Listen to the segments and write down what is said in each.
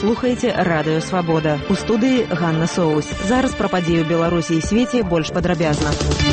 Вы слухаеце Радыё Свабода. У студыі Ганна Соус. Зараз пра падзеі ў Беларусі і свеце больш падрабязна.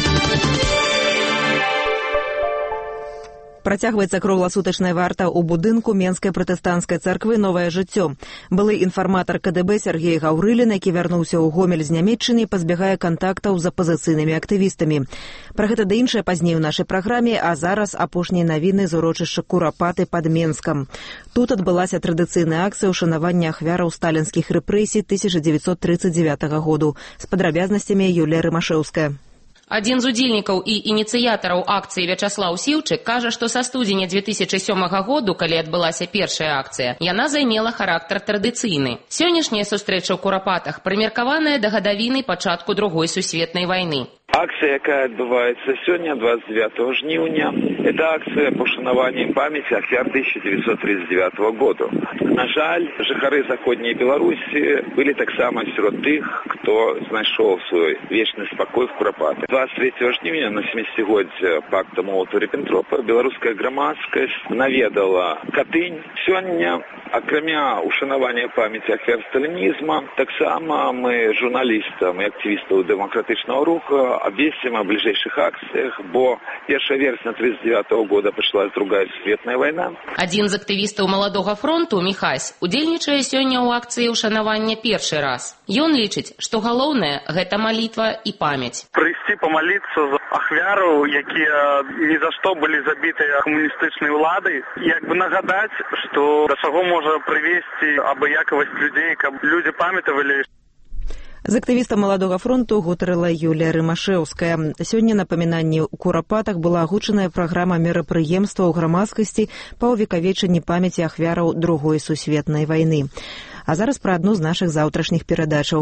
Працягваецца кругласутачная варта ў будынку Менскай пратэстанцкай царквы «Новае жыццё». Былы інфарматар КДБ Сергей Гаўрылін, які вярнуўся ў Гомель з Нямецчыны, пазбягае кантактаў з апазіцыйнымі актывістамі. Пра гэта да іншае пазней у нашай праграме, а зараз апошнія навіны з урочышча Курапаты пад Менскам. Тут адбылася традыцыйная акцыя ўшанавання ахвяраў сталінскіх рэпрэсій 1939 году. З падрабязнасцямі Юлія Рымашэўская. Адзін з удзельнікаў і ініцыятараў акцыі Вячаслаў Сіўчык кажа, што са студзеня 2007 году, калі адбылася першая акцыя, яна займела характар традыцыйны. Сённяшняя сустрэча ў Курапатах прымеркаваная да гадавіны пачатку Другой сусветнай вайны. Акция, якая отбывается сегодня, 29 жніўня, это акция по ушанаванию памяти ахвяр 1939 года. На жаль, жыхары заходняй Беларуси были так само сярод тых, кто знайшоў свой вечный спокой в Курапатах. 23 жніўня на 70-годдзе пакта Молотова-Риббентропа беларуская грамадскасць наведала Катынь. Сёння, акрамя ушанавання памяти ахвяр сталінізма, таксама мы журналістам і актывістаў дэмакратычнага руху обвестим о ближайших акциях, бо 1 вересня 1939 года пачалась Другая сусветная вайна. Адзін з актывістаў Маладога фронту, Міхась, удзельнічае сёння ў акцыі ўшанавання першы раз. Ён лічыць, што галоўнае – гэта малітва і памяць. Прыйсці памаліцца за ахвяраў, якія ні за што былі забітыя камуністычнай уладай, як бы нагадаць, што да чаго можа прывесці абыякавасць людзей, каб людзі памятавалі. З актывістам Маладога фронту гутарыла Юлія Рымашэўская. Сёння на памінанні ў Курапатах была агучаная праграма мерапрыемства ў грамадскасці па ўвекавечанні памяці ахвяраў Другой сусветнай вайны. А зараз пра адну з нашых заўтрашніх перадачаў.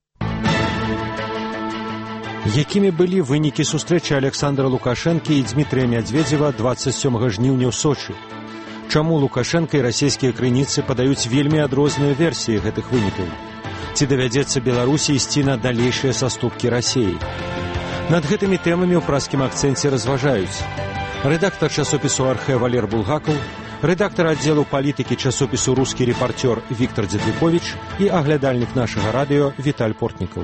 Якімі былі вынікі сустрэчы Александра Лукашэнкі і Дмітрия Мядзведзева 27 жніўня ў Сочы? Чаму Лукашэнка і расійскія крыніцы падаюць вельмі адрозныя версіі гэтых вынікаў? Ці давядзецца Беларусі ісці на далейшыя саступкі Расіі? Над гэтымі тэмамі ў праскім акцэнце разважаюць рэдактар часопісу «Архэ» Валер Булгакаў, рэдактар аддзелу палітыкі часопісу «Рускі рэпарцёр» Віктор Дзедліковіч і аглядальнік нашага радыё Віталь Портнікаў.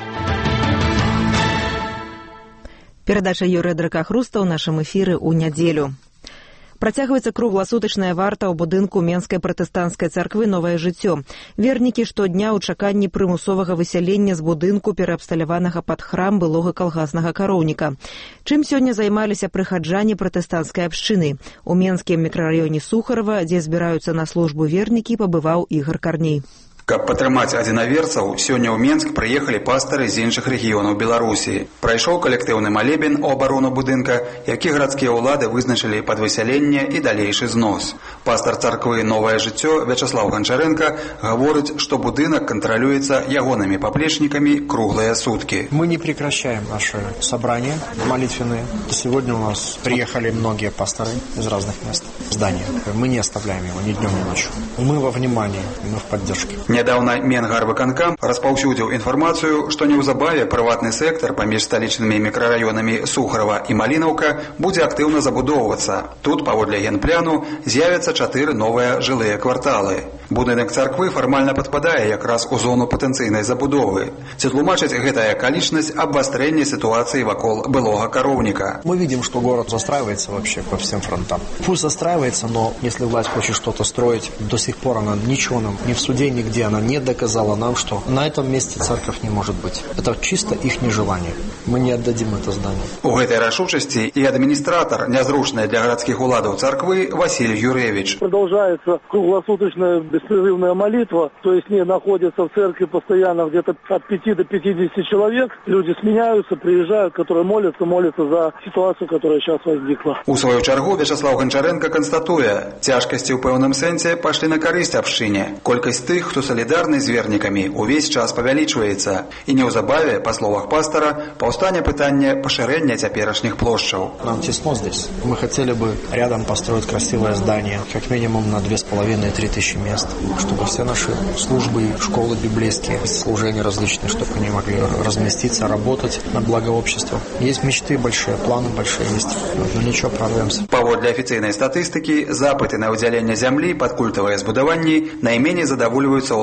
Перадача Юрыя Дракахруста ў нашым эфіры ў нядзелю. Працягваецца кругласутачная варта ў будынку Менскай пратэстанцкай царквы «Новае жыццё». Вернікі штодня ў чаканні прымусовага высялення з будынку, пераабсталяванага пад храм былога калгаснага кароўніка. Чым сёння займаліся прыхаджане пратэстанцкай абшчыны? У Менскім мікрараёне Сухарова, дзе збіраюцца на службу вернікі, пабываў Ігар Карней. Каб падтрымаць адзінаверцаў, сёння ў Менск прыехалі пастары з іншых рэгіёнаў Беларусі. Прайшоў калектыўны малебен у абарону будынка, які гарадскія ўлады вызначылі пад высяленне і далейшы знос. Пастар царквы «Новае жыццё» Вячаслав Гончаренко гаворыць, што будынак кантралюецца ягонымі паплечнікамі круглыя суткі. Мы не прекращаем наши собрания молитвенные. Сегодня у нас приехали многие пасторы из разных мест здания. Мы не оставляем его ни днем, ни ночью. Мы во внимании, мы в поддержке. Нядаўна Менгарвыканкам распаўсюдзіў інфармацыю, што неўзабаве прыватны сектар паміж сталічнымі мікрараёнамі Сухарова і Малінаўка будзе актыўна забудоўвацца. Тут, паводле генпляну, з'явяцца 4 новыя жылыя кварталы. Будынак царквы фармальна падпадае якраз у зону патэнцыйнай забудовы. Ці тлумачыць гэтая акалічнасць абвастрэння сітуацыі вакол былога кароўніка? Мы видим, что город застраивается вообще по всем фронтам. Пусть застраивается, но если власть хочет что-то строить, до сих пор она ничего нам ни в суде, нигде она не доказала нам, что на этом месте церковь не может быть. Это чисто их нежелание. Мы не отдадим это здание. У гэтай рашучасці і адміністратор нязручнай для гарадскіх уладаў царквы Василь Юревич. Продолжается круглосуточная беспрерывная молитва, то есть не находятся в церкви постоянно где-то от 5 до 50 человек. Люди сменяются, приезжают, которые молятся за ситуацию, которая сейчас возникла. У свою чаргу Вячаслав Гончаренко констатуе, цяжкасці ў пэўным сэнсе пашлі на карысць абшчыне. Колькасць тых, хто салідарны з вернікамі, увесь час павялічваецца. І неўзабаве, па словах пастора, паўстане пытанне пашырэння цяперашніх плошчаў. Нам тесно здесь. Мы хотели бы рядом построить красивое здание, как минимум на 2500-3 тысячи мест, чтобы все наши службы, школы библейские, служения различные, чтобы они могли разместиться, работать на благо общества. Есть мечты большие, планы большие есть, но ничего, прорвемся. Паводле афіцыйнай статыстыкі, запыты на ўдзяленне зямлі пад культавыя збудаванні найменей задавольваюцца ў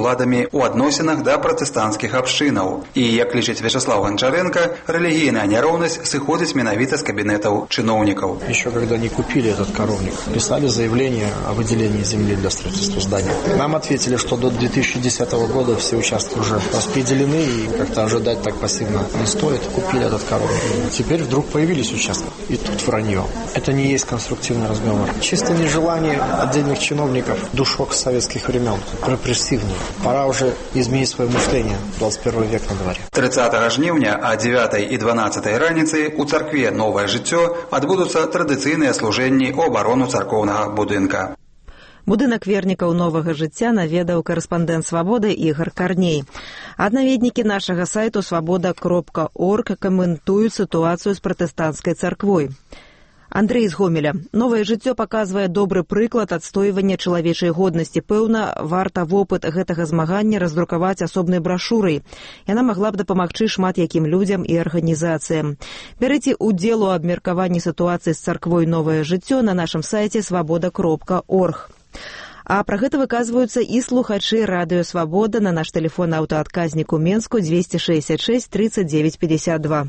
уладамі ў адносінах да пратэстанцкіх абшчынаў. І, як лічыць Вячеслав Гончаренко, рэлігійная няроўнасць сыходзіць менавіта з кабінетаў чиновников. Еще когда они купили этот коровник, писали заявление о выделении земли для строительства здания. Нам ответили, что до 2010 года все участки уже распределены и как-то ожидать так пассивно не стоит. Купили этот коровник. Теперь вдруг появились участки. И тут вранье. Это не есть конструктивный разговор. Чисто нежелание отдельных чиновников, душок советских времен, репрессивный. Пора уже изменить свое мышление. 21 век на дворе. 30 жніўня о 9 і 12 раніцы у царкве «Новае жыццё» адбудуцца традыцыйныя служэнні ў абарону царкоўнага будынка. Будынак вернікаў новага жыцця наведаў карэспандэнт «Свабоды» Ігор Карней. А наведнікі нашага сайту «Свабода.орг» каментуюць сітуацыю з пратэстанцкай царквой. Андрей з Гомеля. Новае жыццё паказвае добры прыклад адстойвання чалавечай годнасці. Пэўна, варта вопыт гэтага змагання раздрукаваць асобнай брашурай. Яна магла б дапамагчы шмат якім людзям і арганізацыям. Бярыце ўдзел у абмеркаванні сітуацыі з царквой «Новае жыццё» на нашым сайце свабода.орг. А пра гэта выказваюцца і слухачы радыё «Свабода» на наш тэлефон аўтаадказнік у Менску 266 39 52.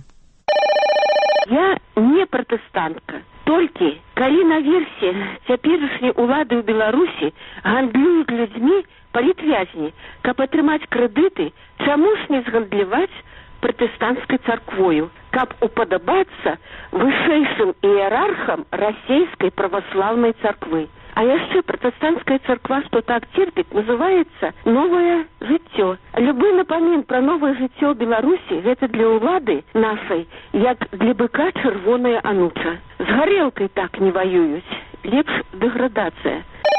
Я не пратэстантка. Толькі, калі наверсе цяперашняй улады ў Беларусі гандлююць людзьмі палітвязні, каб атрымаць крэдыты, чаму ж не згандляваць пратэстанцкай царквою, каб упадабацца вышэйшым іерархам расійскай праваслаўнай царквы. А яшчэ пратэстанцкая царква, што так церпіць, называецца «Новае жыццё». Любы напамін пра новае жыццё ў Беларусі – гэта для ўлады нашай, як для быка чырвоная ануча. З гарэлкай так не воююць. Лепш деградация.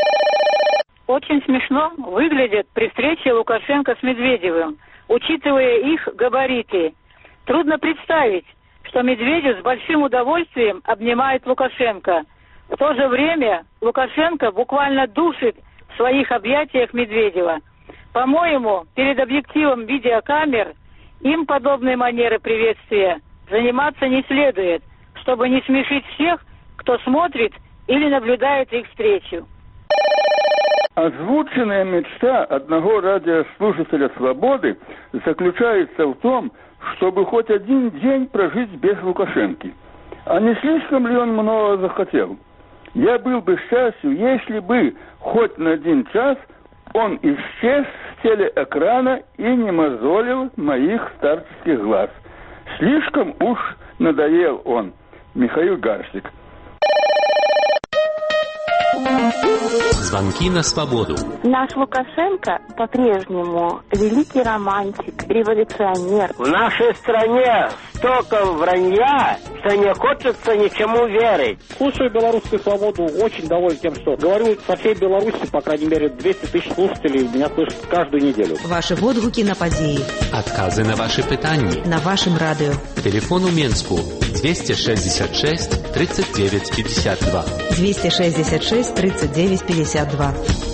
Очень смешно выглядит при встрече Лукашенко с Медведевым, учитывая их габариты. Трудно представить, что Медведев с большим удовольствием обнимает Лукашенко. В то же время Лукашенко буквально душит в своих объятиях Медведева. По-моему, перед объективом видеокамер им подобной манеры приветствия заниматься не следует, чтобы не смешить всех, кто смотрит или наблюдает их встречу. Озвученная мечта одного радиослушателя «Свободы» заключается в том, чтобы хоть один день прожить без Лукашенки. А не слишком ли он много захотел? Я был бы счастлив, если бы хоть на 1 час он исчез с телеэкрана и не мозолил моих старческих глаз. Слишком уж надоел он. Михаил Гарщик. Звонки на свободу. Наш Лукашенко по-прежнему великий романтик, революционер. В нашей стране столько вранья, что не хочется ничему верить. Слушаю белорусскую свободу, очень доволен тем, что говорю со всей Беларуси, по крайней мере, 200 тысяч слушателей меня слышат каждую неделю. Ваши водгуки на подеи. Отказы на ваши пытания. На вашем радио. Телефон у Менску 266 39 52. 266 39 52.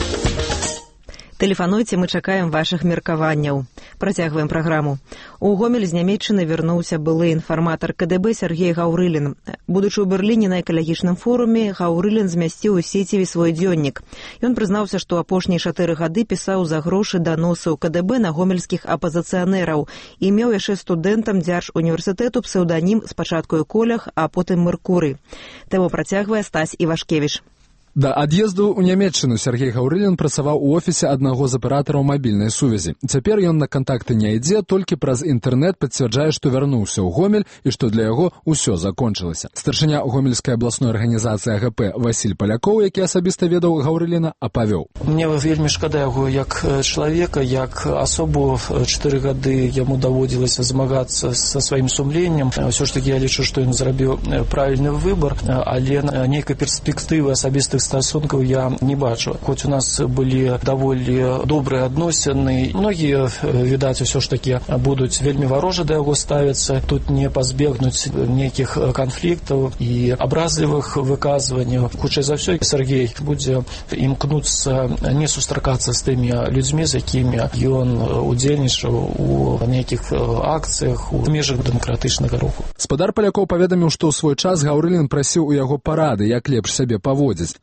Тэлефануйце, мы чакаем вашых меркаванняў. Працягваем праграму. У Гомель з Нямецчыны вярнуўся былы інфарматар КДБ Сергей Гаўрылін. Будучы ў Берліне на экалагічным форуме, Гаўрылін змясціў у сеціве свой дзённік. Ён прызнаўся, што апошнія 4 гады пісаў за грошы даносы ў КДБ на гомельскіх апазіцыянераў і меў яшчэ студэнтам дзяржуніверсітэту псеўданім спачатку Эколях, а потым Меркурый. Тэму працягвае Стась Івашкевіч. Да ад'езду ў Нямецчыну Сергей Гаўрылін працаваў у офісе аднаго з аператараў мабільнай сувязі. Цяпер ён на кантакты не ідзе, толькі праз інтэрнэт пацвярджае, што вярнуўся ў Гомель і што для яго ўсё закончылася. Старшыня Гомельскай абласной арганізацыі АГП Васіль Палякоў, які асабіста ведаў Гаўрыліна, апавёў. Мне вельмі шкада яго як чалавека, як асобу. 4 гады яму даводзілася змагацца са сваім сумленнем. Ўсё ж такі я лічу, што ён зрабіў правільны выбар, але нейкай перспектывы асабістых стасункаў я не бачу. Хоць у нас былі даволі добрыя адносіны, многія, відаць, усё ж такі будуць вельмі варожа да яго ставіцца. Тут не пазбегнуць нейкіх канфліктаў і абразлівых выказванняў. Хутчэй за ўсё, Сергей будзе імкнуцца не сустракацца з тымі людзьмі, з якімі ён удзельнічаў у нейкіх акцыях у межах дэмакратычнага руху. Спадар Палякоў паведаміў, што ў свой час Гаўрылін прасіў у яго парады, як лепш сябе паводзіць.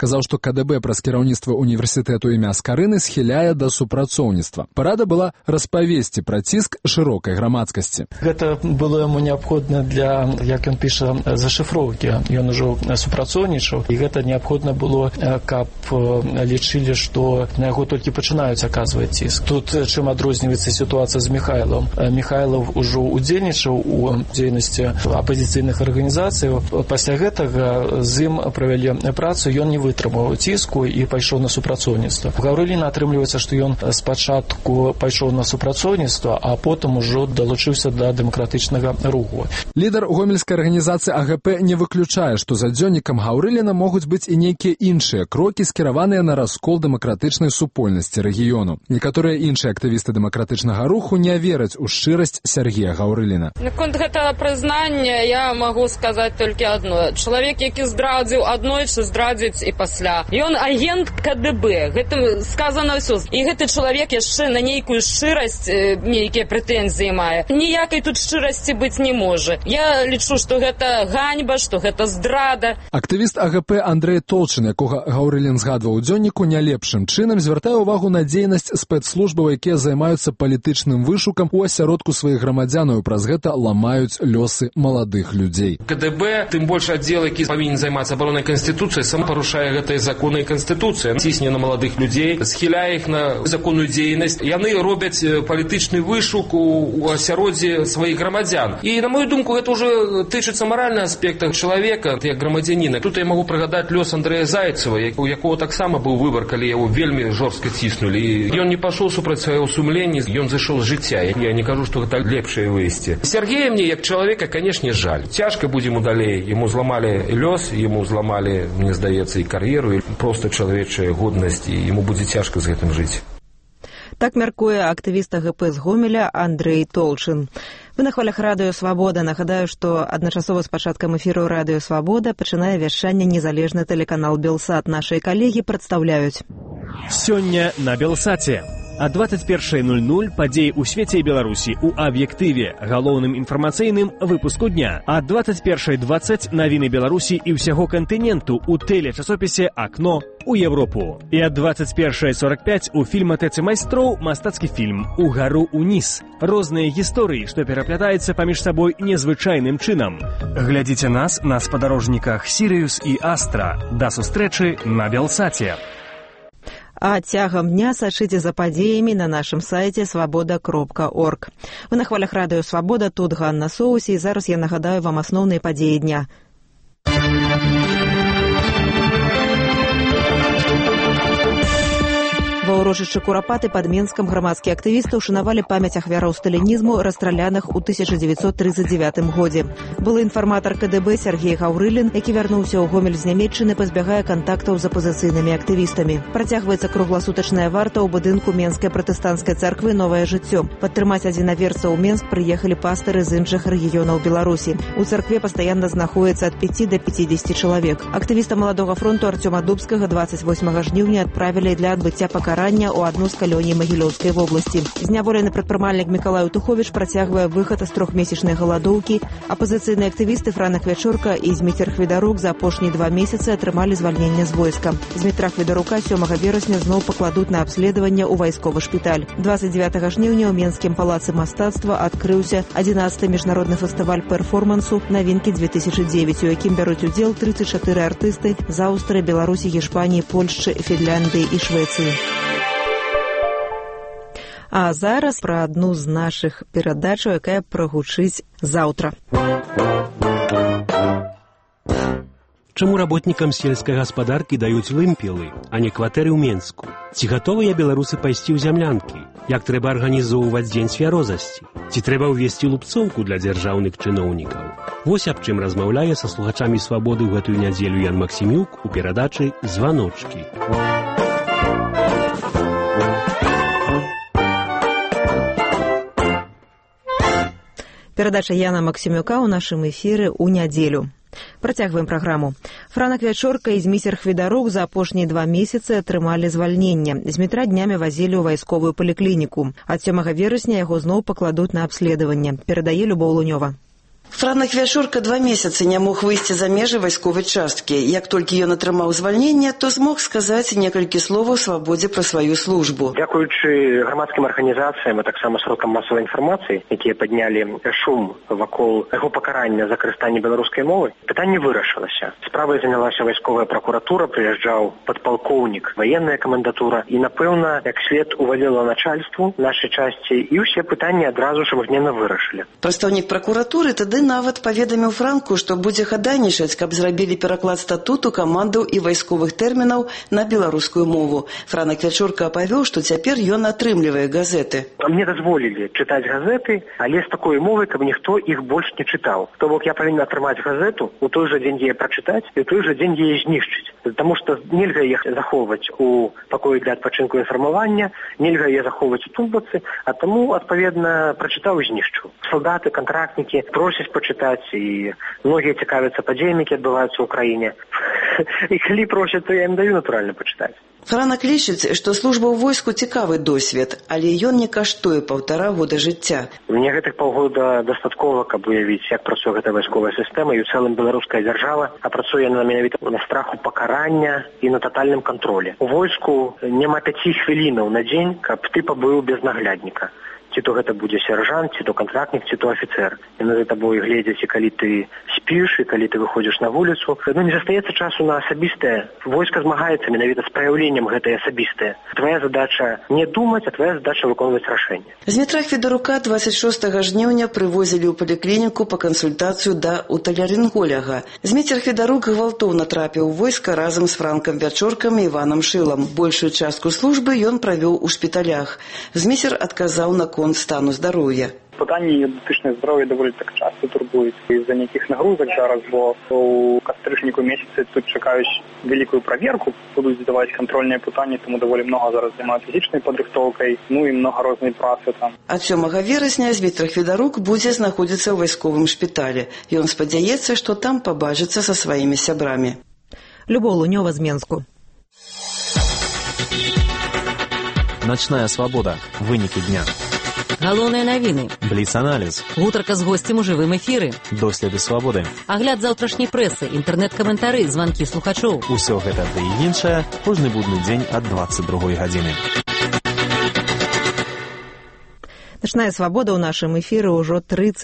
сказаў, што КДБ праз кіраўніцтва універсітэту імя Скарыны схіляе да супрацоўніцтва. Парада была распавесці пра ціск шырокай грамадскасці. Гэта было яму неабходна для, як ён піша, зашыфроўкі. Ён ужо супрацоўнічаў, і гэта неабходна было, каб лічылі, што на яго толькі пачынаюць аказваць ціск. Тут чым адрозніваецца сітуацыя з Міхайлом. Міхайлов ужо удзельнічаў у дзейнасці апазіцыйных арганізацый. Пасля гэтага з ім правялі працу, ён не вытрымаў ціску і пайшоў на супрацоўніцтва. Гаўрылін атрымліваецца, што ён спачатку пайшоў на супрацоўніцтва, а потым ужо далучыўся да дэмакратычнага руху. Лідар гомельскай арганізацыі АГП не выключае, што за дзённікам Гаўрыліна могуць быць і нейкія іншыя крокі, скіраваныя на раскол дэмакратычнай супольнасці рэгіёну. Некаторыя іншыя актывісты дэмакратычнага руху не вераць у шчырасць Сергея Гаўрыліна. Наконт гэтага прызнання я магу сказаць толькі адно. Чалавек, які здрадзіў аднойчы, здрадзіць і пасля. Ён агент КДБ. Гэтым сказана ўсё. І гэты чалавек яшчэ на нейкую шчырасць нейкія прэтэнзіі мае. Ніякай тут шчырасці быць не можа. Я лічу, што гэта ганьба, што гэта здрада. Актывіст АГП Андрэй Толчин, якога Гаўрылін згадваў у дзённіку, не лепшым чынам звяртае ўвагу на дзейнасць спецслужбаў, якія займаюцца палітычным вышукам у асяродку сваіх грамадзянаў, праз гэта ламаюць лёсы маладых людзей. КДБ, тым больш аддзел, які павінен займацца абаронай канстытуцыі, сам парушае гэтыя законы і канстытуцыі. Цісне на маладых людзей, схіляе іх на законную дзейнасць. Яны робяць палітычны вышук у асяроддзі сваіх грамадзян. І, на мою думку, гэта ўжо тычыцца маральнага аспекта чалавека, як грамадзяніна. Тут я магу прыгадаць лёс Андрэя Зайцева, у якога таксама быў выбар, калі яго вельмі жорстка ціснулі. І ён не пашоў супраць свайго сумлення, ён зышоў з жыцця. Я не кажу, што гэта лепшае выйсце. Сергея мне, як чалавека, канешне, жаль. Цяжка будзе яму далей. Яму зламалі лёс, яму зламалі, мне здаецца, і кар'еру, і проста чалавечая годнасць, і яму будзе цяжка з гэтым жыць. Так мяркуе актывіст АГП з Гомеля Андрэй Толчин. Вы на хвалях Радыё Свабода. Нагадаю, што адначасова з пачаткам эфіру Радыё Свабода пачынае вяшчанне незалежны тэлеканал Белсат. Нашыя калегі прадстаўляюць. Сёння на Белсаце. А 21:00 падзеі ў свеце і Беларусі у аб'ектыве, галоўным інфармацыйным выпуску дня. А 21:20 навіны Беларусі і ўсяго кантыненту у тэлечасопісе «Акно» у Европу. І а 21:45 у фільматэцы майстроў мастацкі фільм «Угару уніз». Розныя гісторыі, што пераплятаюцца паміж сабой незвычайным чынам. Глядзіце нас на спадарожніках «Сірыюс» і «Астра». Да сустрэчы на Белсаце. А цягам дня сачыце за падзеямі на нашым сайце свабода.орг. Вы на хвалях Радыё Свабода, тут Ганна Соусі, і зараз я нагадаю вам асноўныя падзеі дня. Ва ўрочышчы Курапаты пад Менскам грамадскія актывісты ўшанавалі памяць ахвяраў сталінізму, расстраляных у 1939 годзе. Былы інфарматар КДБ Сергей Гаўрылін, які вярнуўся ў Гомель з Нямецчыны, пазбягае кантактаў з апазіцыйнымі актывістамі. Працягваецца кругласутачная варта ў будынку Менскай пратэстанцкай царквы «Новае жыццё». Падтрымаць адзінаверцаў у Менск прыехалі пастары з іншых рэгіёнаў Беларусі. У царкве пастаянна знаходіцца ад 5 да 50 чалавек. Актывіста Маладога фронту Арцёма Дубскага 28 жніўня адправілі для адбыцця пакарання ў адну з калоній Магілёўскай вобласці. Зняволены прадпрымальнік Мікалай Туховіч працягвае выхад з 3-месячнай галадоўкі. Апазіцыйныя актывісты Франак Вячорка і Зміцер Хведарук за апошнія 2 месяцы атрымалі звальненне з войска. Змітра Хведарука 7 верасня зноў пакладуць на абследаванне ў вайсковы шпіталь. 29 жніўня ў Менскім палацы мастацтва адкрыўся 11-й міжнародны фестываль перформансу «Навінкі 2009», у якім бяруць удзел 34 артысты з Аўстрыі, Беларусі, Гішпаніі, Польшчы, Фінляндыі і Швецыі. А зараз пра адну з нашых перадачаў, якая прагучыць заўтра. Чаму работнікам сельскай гаспадаркі даюць вымпелы, а не кватэры ў Менску? Ці гатовыя беларусы пайсці ў зямлянкі? Як трэба арганізоўваць дзень свярозасці? Ці трэба ўвесці лупцоўку для дзяржаўных чыноўнікаў? Вось аб чым размаўляе са слухачамі «Свабоды» ў гэтую нядзелю Ян Максімюк у перадачы «Званочкі». Перадача Яна Максімюка ў нашым эфіры ў нядзелю. Працягваем праграму. Франак Вячорка і Зміцер Хведарук за апошнія 2 месяцы атрымалі звальненне. Змітра днямі вазілі ў вайсковую паліклініку. Ад 7 верасня яго зноў пакладуць на абследаванне. Перадае Любоў Лунёва. Франак Вячорка 2 месяцы не мог выйсці за межы вайсковай часткі. Як толькі ён атрымаў звальненне, то змог сказаць некалькі словаў свабодзе пра сваю службу. Дзякуючы грамадскім арганізацыям, а таксама сродкам масавай інфармацыі, якія паднялі шум вакол яго пакарання за карыстанне беларускай мовы, пытанне вырашылася. Справай занялася вайсковая пракуратура, прыязджаў падпалкоўнік, ваенная камендатура і, напэўна, як след уваліла начальству нашай часці, і ўсе пытанні адразу ж імгненна вырашылі. Прадстаўнік пракуратуры тады нават паведаміў Франку, што будзе хадайнічаць, каб зрабілі пераклад статуту камандаў і вайсковых тэрмінаў на беларускую мову. Франак Вячорка апавёў, што цяпер ён атрымлівае газеты. Мне дазволілі чытаць газеты, але з такой мовай, каб ніхто іх больш не чытаў. То бок я павінен атрымаць газету, у той жа дзень яе прачытаць і ў той жа дзень яе знішчыць. Таму што нельга іх захоўваць у пакоі для адпачынку інфармавання, нельга яе захоўваць у тумбацы, а таму, адпаведна, прачытаў і знішчыў. Салдаты, кантрактнікі просяць пачытаць, і многія цікавяцца падзеямі, які адбываюцца ў краіне. І калі просяць, то я ім даю, натуральна, пачытаць. Франак лічыць, што служба ў войску цікавы досвед, але ён не каштуе 1,5 года жыцця. Мне гэтых паўгода дастаткова, каб уявіць, як працуе гэта вайсковая сістэма, і ў цэлым беларуская дзяржава, а працуе яна менавіта на страху пакарання і на татальным кантролі. У войску няма 5 хвілінаў на дзень, каб ты пабыў без наглядніка. Ці то гэта будзе сержант, ці то кантрактнік, ці то афіцэр. Яны за табой гледзяць, і калі ты спіш, і калі ты выходзіш на вуліцу. Не застаецца часу на асабістае. Войска змагаецца менавіта з праяўленнем гэтай асабістае. Твая задача не думаць, а твая задача выконваць рашэнне. Змітра Федарука 26 жніўня прывозілі ў паліклініку па кансультацыю да оталарынголяга. Зміцер Федарук гвалтоўна трапіў у войска разам з Франкам Вячоркам і Іванам Шылам. Большую частку службы ён правёў у шпіталях. Зміцер адказаў на конт стану здароўя. Пытанні датычныя здароўя даволі так часта турбуюць з-за нейкіх нагрузак зараз, бо у кастрычніку месяцы тут чакаюць вялікую праверку, будуць задаваць кантрольныя пытанні, таму даволі многа зараз займаюць фізічнай падрыхтоўкай, і многа рознай працы там. Ад 7 верасня Змітрах Федарук будзе знаходзіцца ў вайсковым шпіталі. Ён спадзяецца, што там пабачыцца са сваімі сябрамі. Любоў Лунёва з Менску. Ночная свабода. Вынікі дня. Галоўныя навіны. Бліц-аналіз. Гутарка з госцем у жывым эфіры. Доследы свабоды. Агляд заўтрашняй прэсы, інтэрнэт-каментары, званкі слухачоў. Усё гэта ды і іншае кожны будны дзень ад 22 гадзіны. Начная свабода ў нашым эфіры ўжо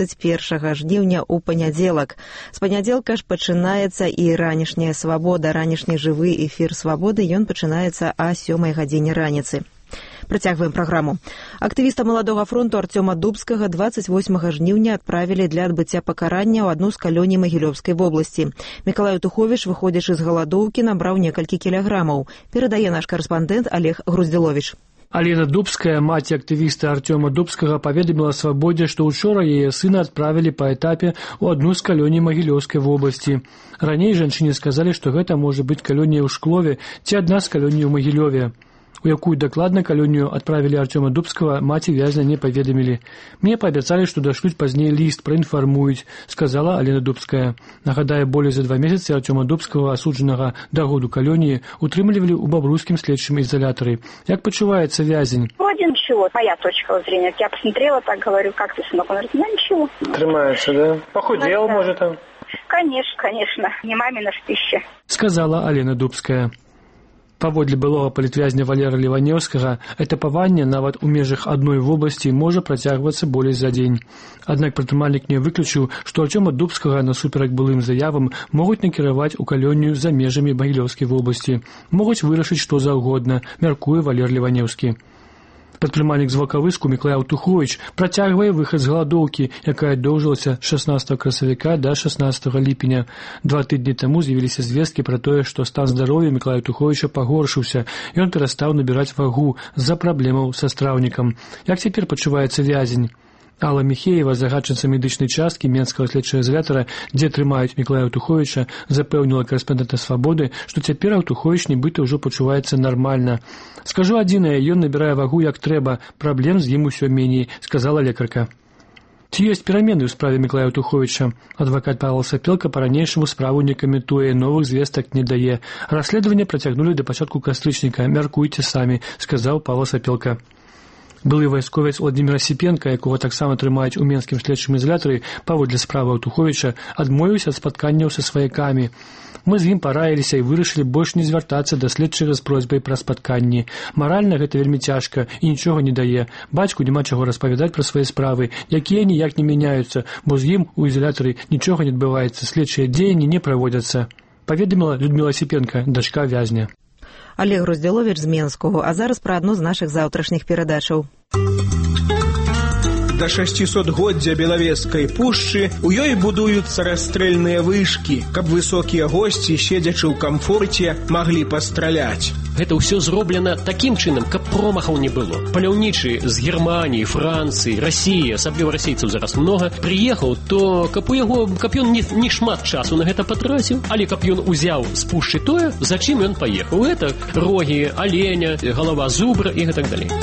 31 жніўня ў панядзелак. З панядзелка ж пачынаецца і ранішняя свабода. Ранішні жывы эфір свабоды, ён пачынаецца о 7 гадзіне раніцы. Працягваем праграму. Актывіста Маладога фронту Артёма Дубскага 28 жніўня адправілі для адбыцця пакарання ў адну з калоній Магілёўскай вобласці. Мікалай Туховіч, выходзячы з галадоўкі, набраў некалькі кілаграмаў. Перадае наш карэспандэнт Олег Груздзіловіч. Алена Дубская, маці актывіста Артёма Дубскага, паведаміла свабодзе, што ўчора яе сына адправілі па этапе ў адну з калоній Магілёўскай вобласці. Раней жанчыне сказалі, што гэта можа быць калонія ў Шклове ці адна з калоній у Магілёве. У якую дакладна калонію адправілі Артёма Дубскага, маці вязня не паведамілі. Мне паабяцалі, што дашлюць пазней ліст, праінфармуюць, сказала Алена Дубская. Нагадаю, болей за 2 месяцы Артёма Дубскага, асуджанага да году калоніі, утрымлівалі ў бабруйскім следчым изолятары. Як пачуваецца вязень? Вроде ничего, моя точка зрения. Я посмотрела, так говорю, как ты, сынок? Он говорит, ничего. Трымаецца, да? Похудел, может, там? Конечно. Не мамина ж пища. Сказала Алена Дубская. Паводле былога палітвязня Валера Леванеўскага, этапаванне нават у межах адной вобласці можа працягвацца болей за дзень. Аднак прадпрымальнік не выключыў, што Артёма Дубскага насуперак былым заявам могуць накіраваць у калонію за межамі Магілёўскай вобласці. Могуць вырашыць што заўгодна, мяркуе Валер Леванеўскі. Прадпрымальнік з Вакавыску Мікалай Туховіч працягвае выхад з галадоўкі, якая доўжылася 16 красавіка да 16 ліпеня. 2 тыдні таму з'явіліся звесткі пра тое, што стан здароўя Мікалая Туховіча пагоршыўся. Ён перастаў набіраць вагу з-за праблемаў са страўнікам. Як цяпер пачуваецца вязень? Алла Міхеева, загадчыца медычнай часткі Менскага следчага изолятара, дзе трымаюць Мікалая Туховіча, запэўніла карэспандэнта свабоды, што цяпер Туховіч нібыта ўжо пачуваецца нармальна. Скажу адзінае, ён набірае вагу як трэба, праблем з ім усё меней, сказала лекарка. Ці ёсць перамены ў справе Мікалая Туховіча? Адвакат Павел Сапелка па-ранейшаму справу не каментуе, новых звестак не дае. Расследаванне працягнулі да пачатку кастрычніка. Мяркуйце самі, сказаў Павел Сапелка. Былы вайсковец Владимир Осіпенка, якого таксама трымаюць у менскім следчым ізалятары паводле справы Аўтуховіча, адмовіўся ад спатканняў са сваякамі. Мы з ім параіліся і вырашылі больш не звяртацца да следчага з просьбай пра спатканні. Маральна гэта вельмі цяжка і нічога не дае. Бацьку няма чаго распавядаць пра свае справы, якія ніяк не мяняюцца, бо з ім у ізалятары нічога не адбываецца, следчыя дзеянні не праводзяцца. Паведаміла Людмила Осіпенка, дачка вязня. Олег Роздзяловіч з Менского, а зараз пра адну з нашых заўтрашніх перадачаў. Да 600-годдзя Белавежскай пушчы у ёй будуюцца расстрэльныя вышкі, каб высокія госці, седзячы ў камфорце, маглі пастраляць. Гэта ўсё зроблена такім чынам, каб промахаў не было. Паляўнічы з Германіі, Францыі, Расіі, асабліва расейцаў зараз многа, прыехаў, то каб ён не шмат часу на гэта патраціў, але каб ён узяў з пушчы тое, за чым ён паехаў. Гэта рогі, аленя, галава зубра і гэтак далей.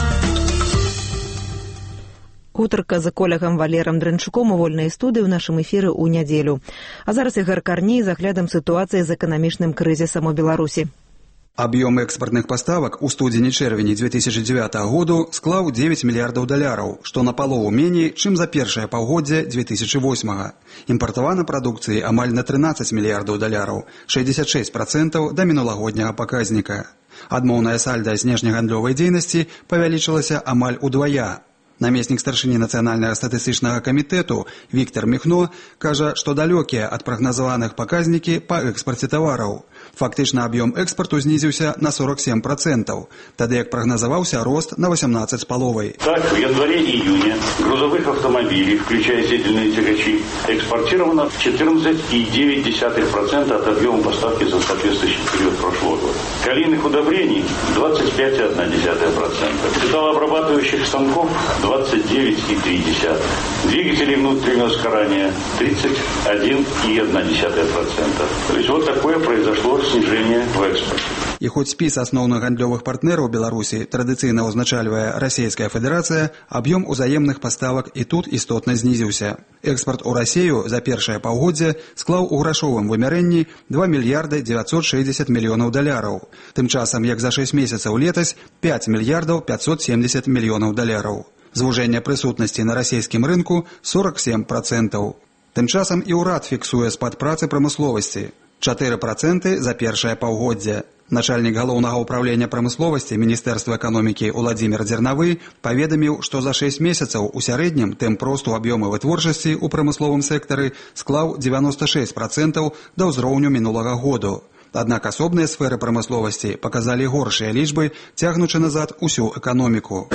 Гутарка з эколагам Валерам Дрэнчуком у вольнай студыі ў нашым эфіры ў нядзелю. А зараз Ігор Карней з аглядам сітуацыі з эканамічным крызісам у Беларусі. Аб'ём экспартных паставак у студзені-чэрвені 2009 году склаў $9 мільярдаў, што напалову меней, чым за першае паўгоддзе 2008. Імпартавана прадукцыі амаль на $13 мільярдаў, 66% да мінулагодняга паказніка. Адмоўная сальда знешнегандлёвай дзейнасці павялічылася амаль удвая. Намеснік старшыні Нацыянальнага статыстычнага камітэту Віктор Міхно кажа, што далёкія ад прагназаваных паказнікі па экспарце тавараў. Фактычна аб'ём экспарту знізіўся на 47%, тады як прагназаваўся рост на 18,5%. Так, в январе-июне грузовых автомобилей, включая дизельные тягачи, экспортировано 14,9% от объема поставки за соответствующий период прошлого года. Калийных удобрений 25,1%. Металлообрабатывающих станков 29,3%. Двигателей внутреннего сгорания 31,1%. То есть вот такое произошло снижение в экспорте. І хоць спіс асноўных гандлёвых партнераў Беларусі традыцыйна ўзначальвае Расійская Федэрацыя, аб'ём узаемных паставак і тут істотна знізіўся. Экспарт у Расію за першае паўгоддзе склаў у грашовым вымярэнні $2 мільярда 960 мільёнаў. Тым часам, як за 6 месяцаў летась, $5 мільярдаў 570 мільёнаў. Звужэнне прысутнасці на расійскім рынку 47%. Тым часам і ўрад фіксуе спад працы прамысловасці. 4% за першае паўгоддзе. Начальнік галоўнага ўправлення прамысловасці Міністэрства эканомікі Уладзімір Дзернавы паведаміў, што за 6 месяцаў у сярэднім тэмп росту аб'ёму вытворчасці ў прамысловым сектары склаў 96% да ўзроўню мінулага году. Аднак асобныя сферы прамысловасці паказалі горшыя лічбы, цягнучы назад усю эканоміку.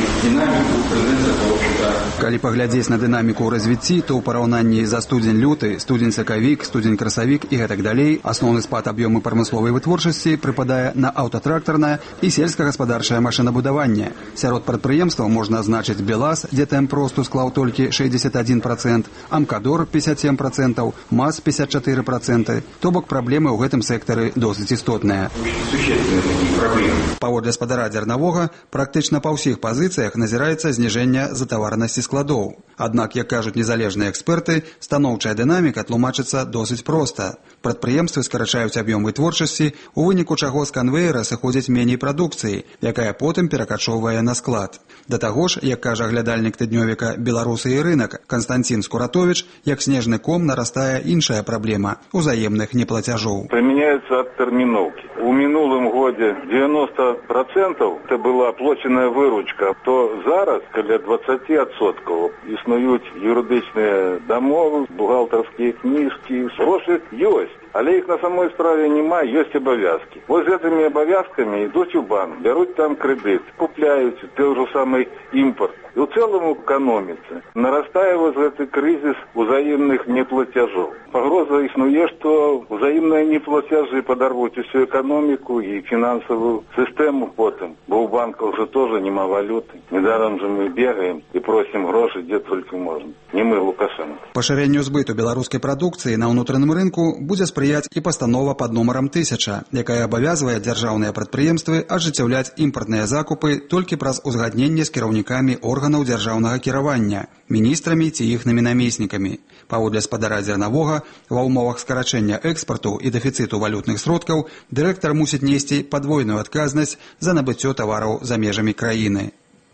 Калі паглядзець на дынаміку ў развіцці, то ў параўнанні за студзень-люты, студзень-сакавік, студзень-красавік і гэтак далей, асноўны спад аб'ёму прамысловай вытворчасці прыпадае на аўтатрактарнае і сельскагаспадарчае машынабудаванне. Сярод прадпрыемстваў можна азначыць БелАЗ, дзе тэмп росту склаў толькі 61%, Амкадор 57%, МАЗ 54%, то бок праблемы ў гэтым сектары досыць істотныя. Паводле спадара Дзернавога, практычна па ўсіх пазіцыях назіраецца зніжэнне затаваранасці складоў. Аднак, як кажуць незалежныя эксперты, станоўчая дынаміка тлумачыцца досыць проста. Прадпрыемствы скарачаюць аб'ём вытворчасці, у выніку чаго з канвеера сыходзіць меней прадукцыі, якая потым перакачоўвае на склад. Да таго ж, як кажа глядальнік тыднёвіка «Беларусы і рынак» Константин Скуратович, як снежны ком нарастае іншая праблема – узаемных неплацяжоў. Прымяняецца ад тэрміноўкі. У мінулым годзе 90% это была оплаченная выручка, то зараз каля 20% існуюць юрыдычныя дамовы, бухгалтарскія кніжкі, грошы ёсць. Але их на самой справе нема, есть обовязки. Вот с этими обовязками идут в банк, берут там кредит, купляют тот же самый импорт. И в целом экономится. Нарастает вот этот кризис взаимных неплатежей. Погроза існує, что взаимные неплатежи подорвут всю экономику и финансовую систему потом. Бо у банков же тоже нема валюты. Недаром же мы бегаем и просим гроши где только можно. Не мы, Лукашенко. Пашырэнню збыту беларускай прадукцыі на ўнутраным рынку будзе спрыяць і пастанова пад нумарам 1000, якая абавязвае дзяржаўныя прадпрыемствы ажыццяўляць імпартныя закупы толькі праз узгадненне з кіраўнікамі органаў дзяржаўнага кіравання, міністрамі ці іхнымі намеснікамі. Паводле спадара Дзернавога, ва ўмовах скарачэння экспарту і дэфіцыту валютных сродкаў дырэктар мусіць несці падвойную адказнасць за набыццё тавараў за межамі краіны.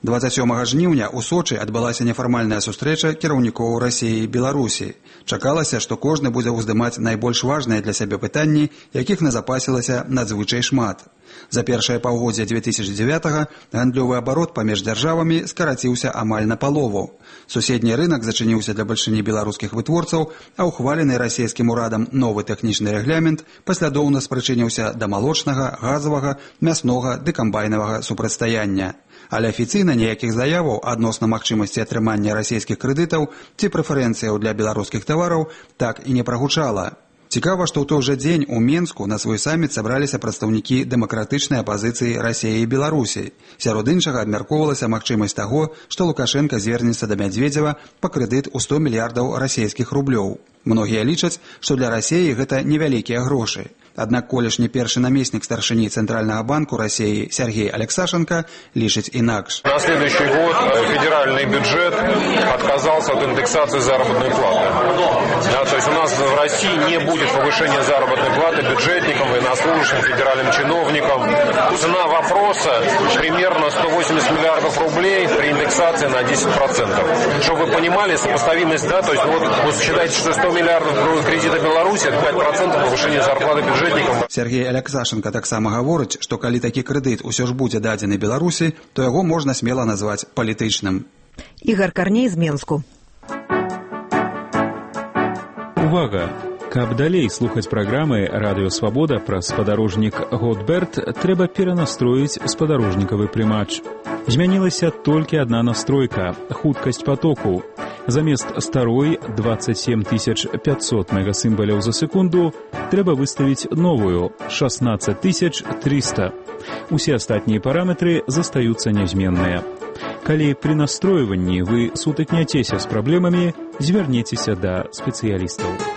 27 жніўня ў Сочы адбылася нефармальная сустрэча кіраўнікоў Расіі і Беларусі. Чакалася, што кожны будзе ўздымаць найбольш важныя для сябе пытанні, якіх назапасілася надзвычай шмат. За першае паўгоддзе 2009-го гандлёвы абарот паміж дзяржавамі скараціўся амаль напалову. Суседні рынак зачыніўся для бальшыні беларускіх вытворцаў, а ухвалены расійскім урадам новы тэхнічны рэгламент паслядоўна спрычыніўся да малочнага, газавага, мяснога ды камбайнавага супрацьстаяння. Але афіцыйна ніякіх заяваў адносна магчымасці атрымання расійскіх крэдытаў ці прэферэнцыяў для беларускіх тавараў так і не прагучала. Цікава, што ў той жа дзень у Менску на свой саміт сабраліся прадстаўнікі дэмакратычнай апазіцыі Расіі і Беларусі. Сярод іншага абмяркоўвалася магчымасць таго, што Лукашенка звернецца да Мядзведзева па крэдыт у 100 мільярдаў расійскіх рублёў. Многія лічаць, што для Расіі гэта невялікія грошы. Аднак колішні першы намеснік старшыні Центрального банку России Сергей Алексашенко лишит инакш. На следующий год федеральный бюджет отказался от индексации заработной платы. Да, то есть у нас в России не будет повышения заработной платы бюджетникам, военнослужащим, федеральным чиновникам. Цена вопроса примерно 180 миллиардов рублей при индексации на 10%. Чтобы вы понимали сопоставимость, да, то есть вот вы считаете, что 100 миллиардов кредита Беларуси это 5% повышения зарплаты бюджетникам. Сергей Алексашенко таксама гаворыць, што калі такі крэдыт усё ж будзе дадзены Беларусі, то яго можна смела назваць палітычным. Ігор Карней з Менску. Увага! Каб далей слухаць праграмы «Радыё Свабода» пра спадарожнік Готберт, трэба перанастроіць спадарожнікавы прымач. Змянілася толькі адна настройка – хуткасць потоку. Замест старой 27 500 мегасімбаляў за секунду трэба выставіць новую – 16 300. Усе астатнія параметры застаюцца нязменныя. Калі пры настройванні вы сутыкняцеся з праблемамі, звярніцеся да спецыялістаў.